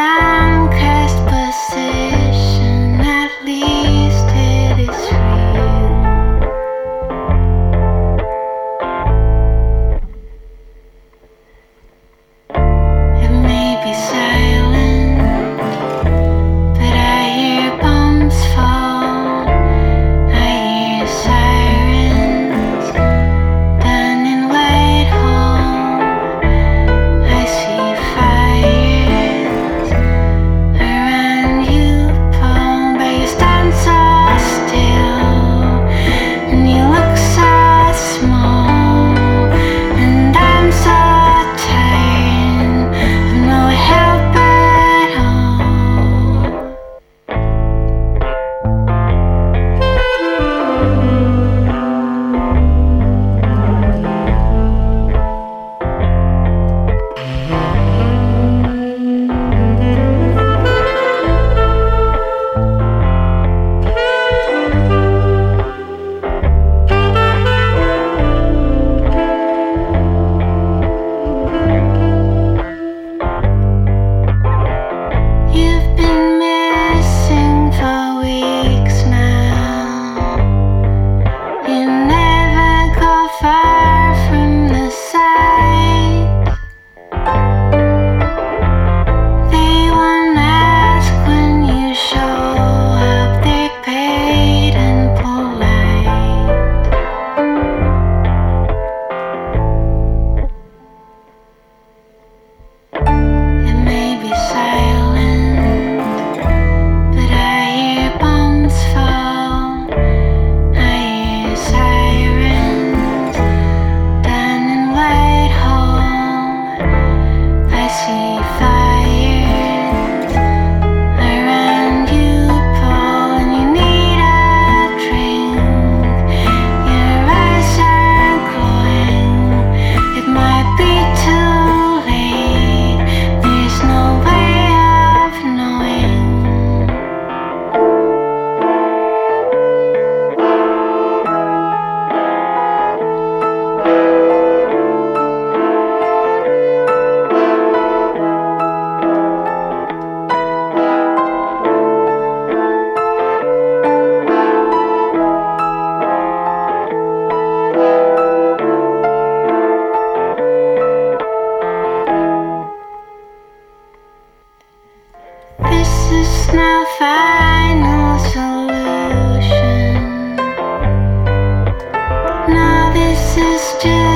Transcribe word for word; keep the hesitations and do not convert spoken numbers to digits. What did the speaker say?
downcast position, at least it is real. It may be silent, but I hear bombs fall. I hear sirens done in Whitehall. I see fires around you, Paul, but you stand so still, and you look so small, and I'm so tired of no help at all. You've been missing for weeks now. You never go far from the site. They won't ask when you show up. They're paid and polite. It may be silent, but I hear bombs fall. I hear sirens done in Whitehall. I see fires around you, Paul, and you need a drink. Your eyes are glowing. It might be too late. There's no way of knowing. This is no final solution. No, this is just